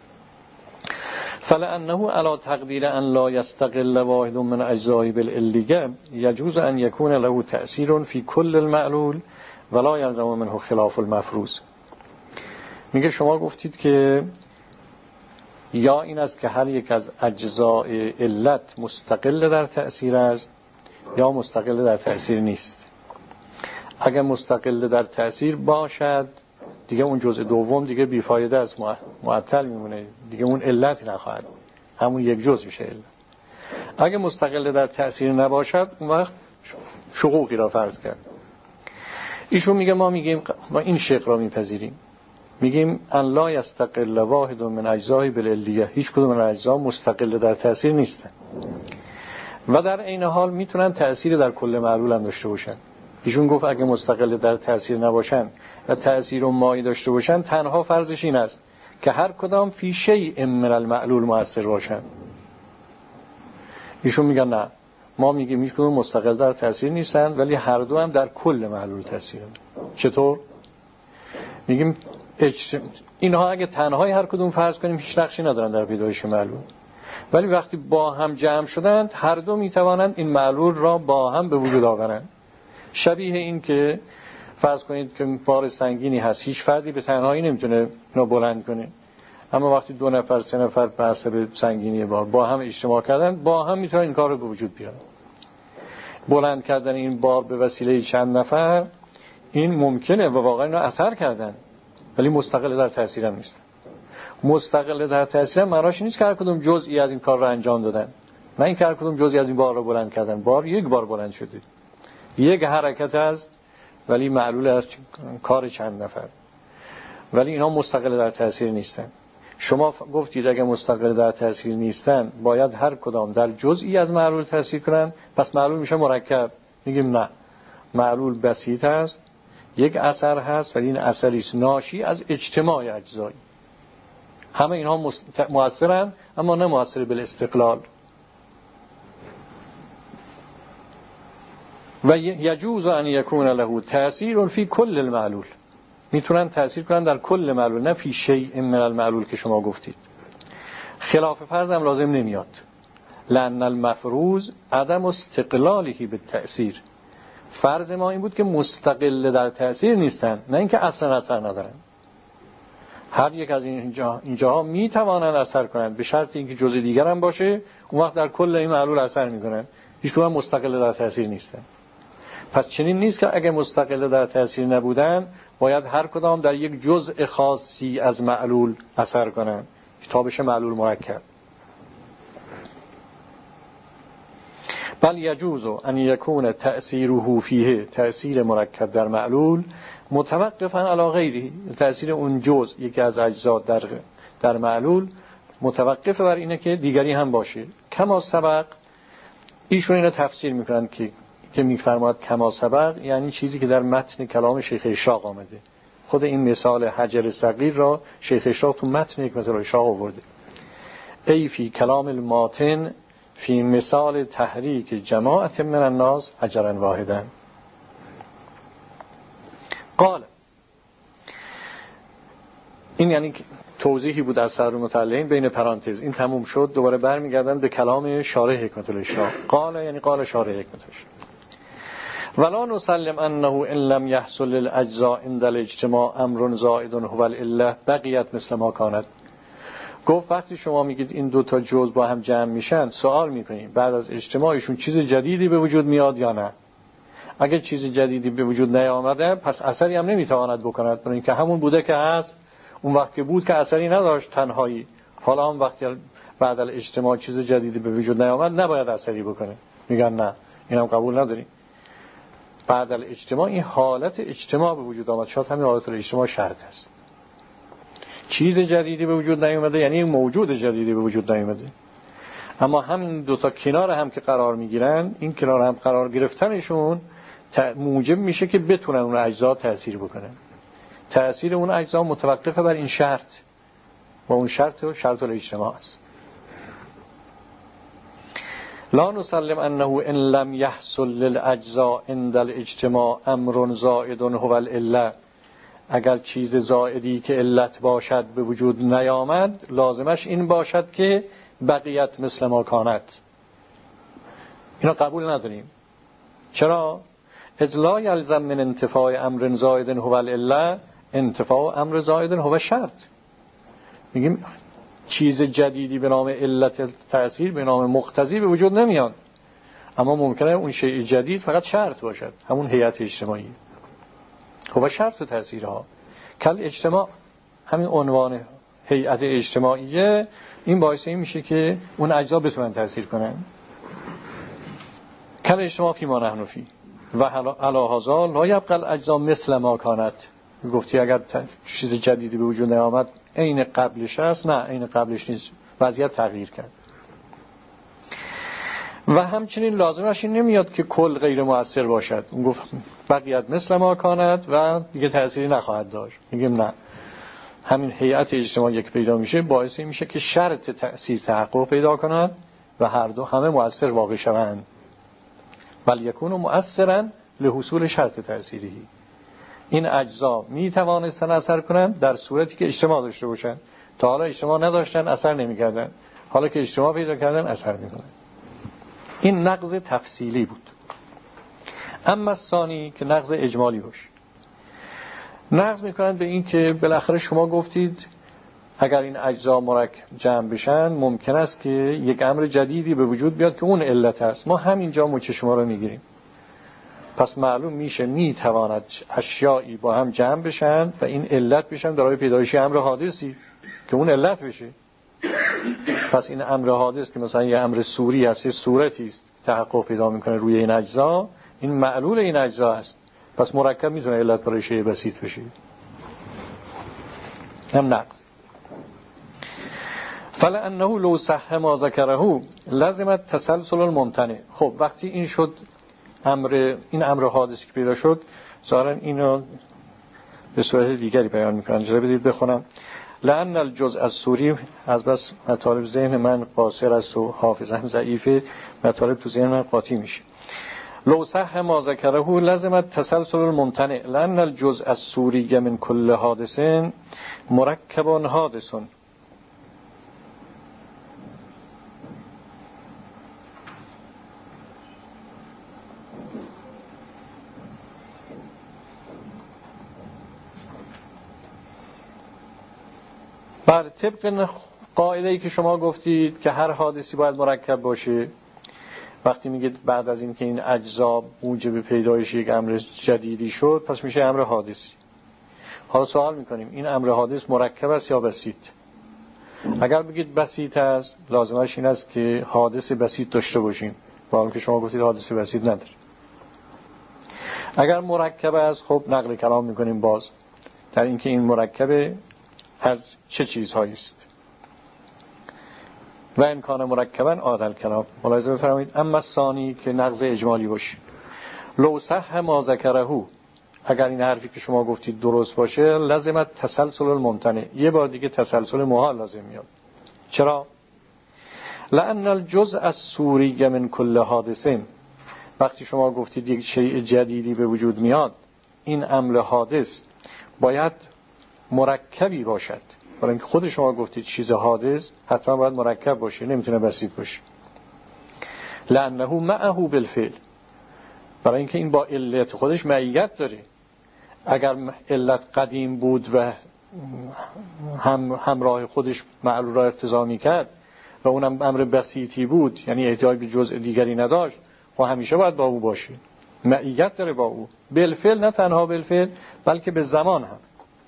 فلانه علی تقدیر ان لا یستقل واحد من اجزای بالعلیه یجوز ان یکون له تأثیر فی کل المعلول ولا یلزم منه خلاف المفروض. میگه شما گفتید که یا این است که هر یک از اجزای علت مستقل در تأثیر است یا مستقل در تأثیر نیست. اگر مستقل در تأثیر باشد دیگه اون جزء دوم دیگه بیفایده است، معطل میمونه دیگه، اون علتی نخواهد، همون یک جزء میشه علت. اگه مستقل در تأثیر نباشد اون وقت شقوقی را فرض کرد. ایشون میگه ما میگیم ما این شق را میپذیریم، میگیم ان لا یستقل واحد من اجزای بالعلیه، هیچ کدوم از اجزا مستقل در تأثیر نیستن و در عین حال میتونن تأثیر در کل معلول هم داشته باشن. ایشون گفت اگه مستقل در تأثیر نباشن و تأثیر و مایی داشته باشن تنها فرضش این است که هر کدام فی شیء من المعلول مؤثر باشن. ایشون میگن نه، ما میگیم هیچ کدوم مستقل در تأثیر نیستن ولی هر دو هم در کل معلول تأثیر هم. چطور؟ میگیم اینها اگه تنهای هر کدوم فرض کنیم هیچ نقشی ندارن در پیدایش معلول، ولی وقتی با هم جمع شدند هر دو میتوانند این معلول را با هم به وجود آورند. شبیه این که فرض کنید که بار سنگینی هست، هیچ فردی به تنهایی نمیتونه اینو بلند کنه، اما وقتی دو نفر سه نفر به حسب سنگینی بار با هم اجتماع کردن با هم میتونن این کار رو به وجود بیارن. بلند کردن این بار به وسیله چند نفر این ممکنه و واقعا اینا اثر کردن ولی مستقل در تأثیر هم نیستن. مستقل در تأثیر هم معناش نیست که هر کدوم جزئی از این کار رو انجام دادن، نه این که هر کدوم جزئی از این بار رو بلند کردن. بار یک بار بلند شده، یک حرکت از ولی معلول از کار چند نفر، ولی اینا مستقل در تأثیر نیستن. شما گفتید اگه مستقل در تأثیر نیستن باید هر کدام در جزئی از معلول تأثیر کنن، پس معلول میشه مرکب. میگیم نه، معلول بسیط است، یک اثر هست ولی این اثری است ناشی از اجتماع اجزایی. همه اینها مؤثرن اما نه مؤثر بالاستقلال. و یجوز ان یکون له تأثیر فی کل المعلول، میتونن تأثیر کنن در کل معلول نه فی شیء من المعلول که شما گفتید. خلاف فرض هم لازم نمیاد، لأن المفروض عدم استقلاله بالتأثیر. فرض ما این بود که مستقل در تأثیر نیستن، نه اینکه اصلا اثر ندارن. هر یک از اینجا اینجاها میتوانند اثر کنند به شرط اینکه جزء دیگر هم باشه، اون وقت در کل این معلول اثر میکنن. هیچ کدوم مستقل در تأثیر نیستن. پس چنین نیست که اگه مستقل در تأثیر نبودن باید هر کدام در یک جزء خاصی از معلول اثر کنن تا بشه معلول مرکب. بل یجوز ان یکون تأثیره فیه، تأثیر مرکب در معلول، متوقفا علی غیره، تأثیر اون جزء یکی از اجزا در در معلول متوقف بر اینه که دیگری هم باشه. کما سبق، ایشون اینو تفسیر میکنن که که میفرماد کما سبق یعنی چیزی که در متن کلام شیخ اشراق آمده. خود این مثال حجر صغیر را شیخ اشراق تو متن حکمت الاشراق آورده. ای فی کلام الماتن فی مثال تحریک جماعت من الناس حجرا واحدا. قال، این یعنی توضیحی بود از سر متعلقین بین پرانتز. این تموم شد، دوباره برمیگردن به کلام شارح حکمت الاشراق. قال یعنی قال شارح حکمت الاشراق. ولا نسلم انه ان لم يحصل للاجزاء عند الاجتماع امر زائد هو العله بقیت مثل ما کانت. گفت وقتی شما میگید این دو تا جزء با هم جمع میشن، سوال میکنیم بعد از اجتماعشون چیز جدیدی به وجود میاد یا نه؟ اگر چیز جدیدی به وجود نیامده پس اثری هم نمیتواند بکند، برای اینکه همون بوده که هست. اون وقت که بود که اثری نداشت تنهایی، حالا هم وقتی بعد از اجتماع چیز جدیدی به وجود نیامد نباید اثری بکنه. میگن نه، اینم قبول نداریم. بعد از اجتماع این حالت اجتماع به وجود آمد، شاید همین حالت اجتماع شرط است. چیز جدیدی به وجود نیامده یعنی موجود جدیدی به وجود نیامده. اما همین دو تا کنار هم که قرار میگیرن، این کنار هم قرار گرفتنشون موجب میشه که بتونن اون اجزا تأثیر بکنن. تأثیر اون اجزا متوقف بر این شرط و اون شرط شرط الاجتماع است. لا نسلم انه ان لم يحصل للاجزاء عند الاجتماع امر زائد هو العله. اگر چیز زائدی که علت باشد به وجود نیامد لازمش این باشد که بقیت مثل ما کانت. اینو قبول نداریم. چرا؟ اذ لا یلزم من انتفاع امر زائد هو العله انتفاع امر زائد هو شرط. میگیم چیز جدیدی به نام علت تأثیر به نام مقتضی به وجود نمیاد، اما ممکنه اون شیء جدید فقط شرط باشد، همون هیئت اجتماعی. خب و شرط و تأثیرها کل اجتماع، همین عنوان هیئت اجتماعیه، این باعث این میشه که اون اجزا بتونن تأثیر کنن. کل اجتماع فی ما نحن فی و علی هذا لا یبقى الاجزا مثل ما کانت. گفتی اگر چیز جدیدی به وجود نیامد عین قبلش هست، نه عین قبلش نیست، وضعیت تغییر کرد. و همچنین لازمش این نمیاد که کل غیر مؤثر باشد. اون گفت بقیت مثل ما کانت و دیگه تأثیری نخواهد داشت. میگیم نه، همین هیئت اجتماعی که پیدا میشه باعث میشه که شرط تأثیر تحقق پیدا کند و هر دو همه مؤثر واقع شوند. بل یکون مؤثرا لحصول شرط تأثیری. این اجزا می توانستن اثر کنند در صورتی که اجتماع داشته باشن. تا حالا اجتماع نداشتن، اثر نمی‌کردن. حالا که اجتماع پیدا کردن اثر می‌کنن. این نقض تفصیلی بود. اما ثانی که نقض اجمالی باشه، نقض می‌کنند به این که بالاخره شما گفتید اگر این اجزا مرکب جمع بشن ممکن است که یک امر جدیدی به وجود بیاد که اون علت است. ما همینجا مچ شما رو میگیریم. پس معلوم میشه میتواند اشیایی با هم جمع بشن و این علت بشن برای پیدایش امر حادثی که اون علت بشه. پس این امر حادث که مثلا یه امر صوری است، یه صورتی است تحقق پیدا میکنه روی این اجزا، این معلول این اجزا است. پس مرکب میتونه علت برای شیء بسیط بشه. هم نقص. فلانه لو صح ما ذکره لازمت تسلسل الممتنع. خب وقتی این شد امر، این امر حادثی که پیدا شد، ظاهرا اینو به صورت دیگری بیان میکنن. اجازه بدید بخونم. لأن الجزء الصوری، از بس مطالب ذهن من قاصر است و حافظم ضعیفه، مطالب تو ذهن من قاطی میشه. لو صح ما ذکره لازمت تسلسل الممتنع لأن الجزء الصوری من كل حادث مرکب حادث. بله، طبق قاعده‌ای که شما گفتید که هر حادثی باید مرکب باشه، وقتی میگید بعد از این که این اجزا موجب پیدایش یک امر جدیدی شد پس میشه امر حادثی. حالا سوال میکنیم این امر حادث مرکب است یا بسیط؟ اگر بگید بسیط است لازمش این است که حادث بسیط داشته باشیم، با اینکه شما گفتید حادث بسیط نداره. اگر مرکب است خب نقل کلام میکنیم باز در اینکه این مرکب از چه چیزهایی است. و این کان مرکبا عادل کلام. ملاحظه بفرمایید. اما ثانی که نقض اجمالی باشه، لو صح ما ذکره، اگر این حرفی که شما گفتید درست باشه لازمت تسلسل الممتنع، یه بار دیگه تسلسل محال لازم میاد. چرا؟ لأن الجزء الصوری من كل حادث، وقتی شما گفتید یک شیء جدیدی به وجود میاد، این امر حادث باید مرکبی باشد. برای اینکه خود شما گفتید چیز حادث حتما باید مرکب باشه، نمیتونه بسیط باشه. لأنه معه بالفعل، برای اینکه این با علت خودش معیت داره. اگر علت قدیم بود و هم همراه خودش معلول را اقتضا میکرد و اونم امر بسیطی بود، یعنی احتیاج به جزء دیگری نداشت، خب همیشه باید با او باشه، معیت داره با او بالفعل، نه تنها بالفعل بلکه به زمان هم.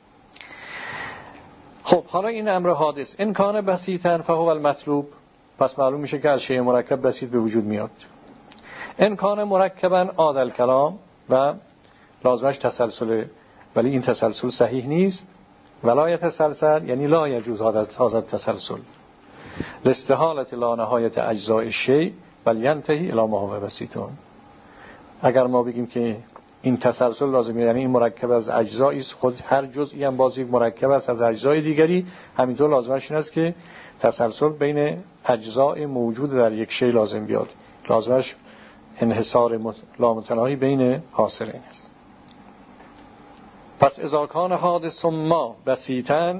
خب حالا این امر حادث ان کان بسیطا فهو المطلوب، پس معلوم میشه که از شیء مرکب بسیط به وجود میاد. ان کان مرکبا عادل کلام، و لازمش تسلسله، ولی این تسلسل صحیح نیست. ولا یتسلسل یعنی لا یجوز هذا التسلسل لاستحالة لا نهایت اجزاء الشیء بل ینتهی الی ما هو بسیط. اگر ما بگیم که این تسلسل لازمه، یعنی این مرکب از اجزایی است، خود هر جزئی هم باز یک مرکب است از اجزای دیگری، همینطور لازمش این است که تسلسل بین اجزای موجود در یک شی لازم بیاد، لازمش انحصار لامتناهی بین حاصلین است. پس اذا کان حادث ما بسیطا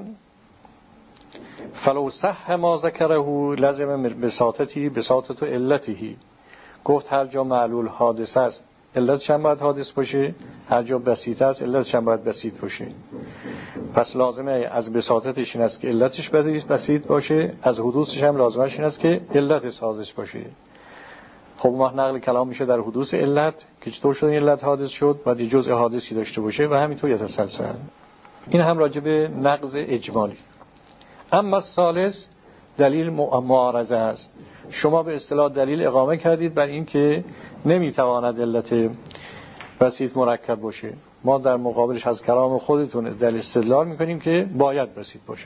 فلو صح ما ذکره لازم بساطتی بساطت علته. گفت هر جا معلول حادث است علتش هم باید حادث باشه، هر جا بسیط است علتش هم باید بسیط باشه. پس لازمه از بساطتش این است که علتش بسیط باشه، از حدوثش هم لازمش این است که علتش حادث باشه. خب وقت نقل کلام میشه در حدوث علت که چطور شد این علت حادث شد و دی جزء حادثی داشته باشه و همینطور یتسلسل. این هم راجع به نقض اجمالی. اما الثالث دلیل معارضه است. شما به اصطلاح دلیل اقامه کردید بر این که نمیتواند علت بسیط مرکب باشه. ما در مقابلش از کلام خودتون دلیل استدلال میکنیم که باید بسیط باشه،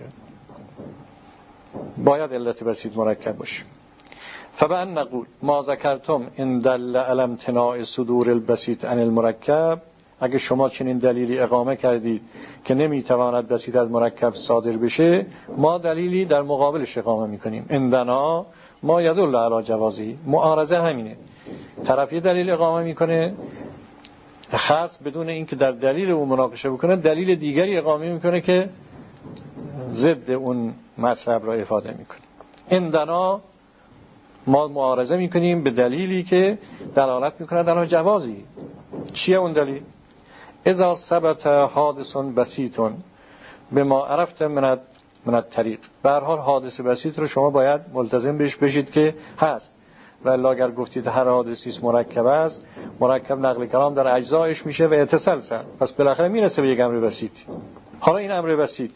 باید علت بسیط مرکب باشه. فبأن نقول ما ذکرتم ان دل علی امتناع صدور البسیط عن المرکب، اگه شما چنین دلیلی اقامه کردید که نمیتواند بسیط از مرکب صادر بشه، ما دلیلی در مقابلش اقامه میکنیم. اندنا ما یدل علی جوازی. معارضه همینه، طرف یه دلیل اقامه میکنه خاص بدون اینکه در دلیل اون مناقشه بکنه، دلیل دیگری اقامه میکنه که ضد اون مطلب را افاده میکنه. اندنا ما معارضه میکنیم به دلیلی که دلالت میکنه در جوازی. چیه اون دلیل؟ اذا ثبت حادث بسیط بما عرفت من من الطریق. به هر حال حادث بسیط رو شما باید ملتزم بهش بشید که هست، ولی اگر گفتید هر حادثی است مرکب است، مرکب نقل کلام در اجزایش میشه و یتسلسل، پس بالاخره میرسه به یک امر بسیط. حالا این امر بسیط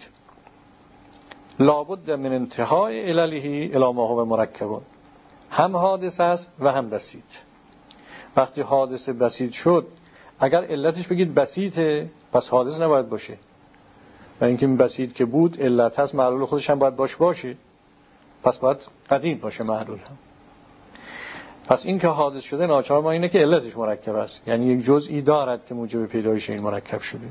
لابد من انتهای علله الی ما هو مرکب، هم حادث است و هم بسیط. وقتی حادث بسیط شد، اگر علتش بگید بسیطه، پس حادث نباید باشه، و اینکه این بسیط که بود علت هست، معلول خودش هم باید باش باشه، پس باید قدیم باشه معلول هم. پس این که حادث شده ناچار ما اینه که علتش مرکب است، یعنی یک جزئی دارد که موجب پیدایش این مرکب شده.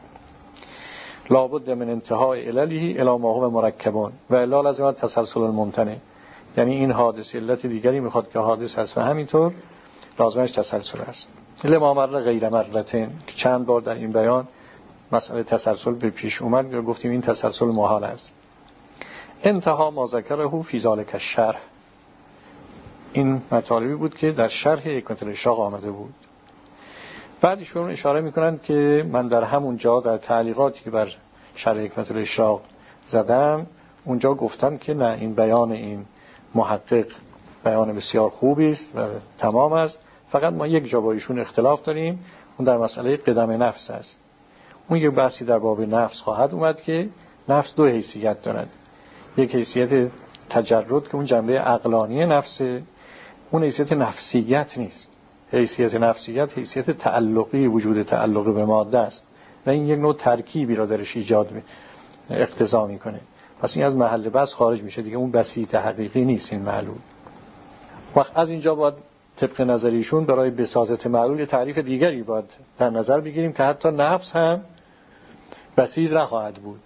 لابد من انتهای علله الی ما هو مرکبون و الا لازم تسلسل الممتنع، یعنی این حادث علت دیگری میخواد که حادث است و همینطور لازمش تسلسل است. لما مر غیر مرتين که چند بار در این بیان مسئله تسلسل به پیش اومد و گفتیم این تسلسل محال است. انتها ما ذکره فی ذلک الشرح، این مطالبی بود که در شرح حکمت الاشراق آمده بود. بعد ایشون اشاره میکنند که من در همون جا در تعلیقاتی که بر شرح حکمت الاشراق زدم، اونجا گفتم که نه، این بیان این محقق بیان بسیار خوبی است و تمام است، فقط ما یک جا با ایشون اختلاف داریم، اون در مسئله قدم نفس است. اون یک بحثی در باب نفس خواهد اومد که نفس دو حیثیت دارد، یک حیثیت تجرد که اون جنبه عقلانی نفسه، اون حیثیت نفسیت نیست. حیثیت نفسیت حیثیت تعلقی، وجود تعلق به ماده است و این یک نوع ترکیبی را درش ایجاد اقتضا میکنه. پس این از محل بحث خارج میشه دیگه، اون بسیط حقیقی نیست این معلول. وقت از اینجا باید طبق نظریشون برای بساطت معلول تعریف دیگری باید در نظر بگیریم که حتی نفس هم بسیط نخواهد بود.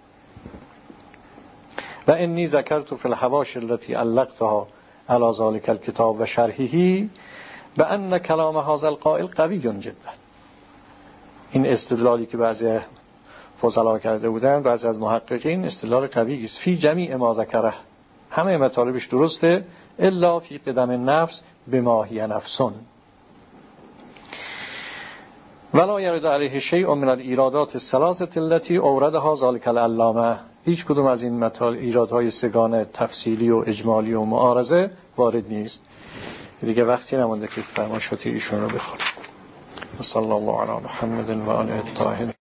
و انی ذکرت فی الحواشی التي علقتها علی ذلک الکتاب و شرحه بأن کلام هذا القائل قوی جدا. این استدلالی که بعضی فضلا کرده بودن، بعضی از محققین، استدلال قوی است. فی جمیع ما ذکره، همه مطالبش درسته، الا فی قدم نفس بما هی نفسون ولا یرد علیه شیء من الایرادات الثلاثه التي اوردها ذلک العلامه. هیچ کدوم از این مطالب ایرادهای سگانه تفصیلی و اجمالی و معارضه وارد نیست. دیگه وقتی نمونده که فرمایشات ایشون رو بخونیم. صلی الله علی محمد و آله الطاهرین.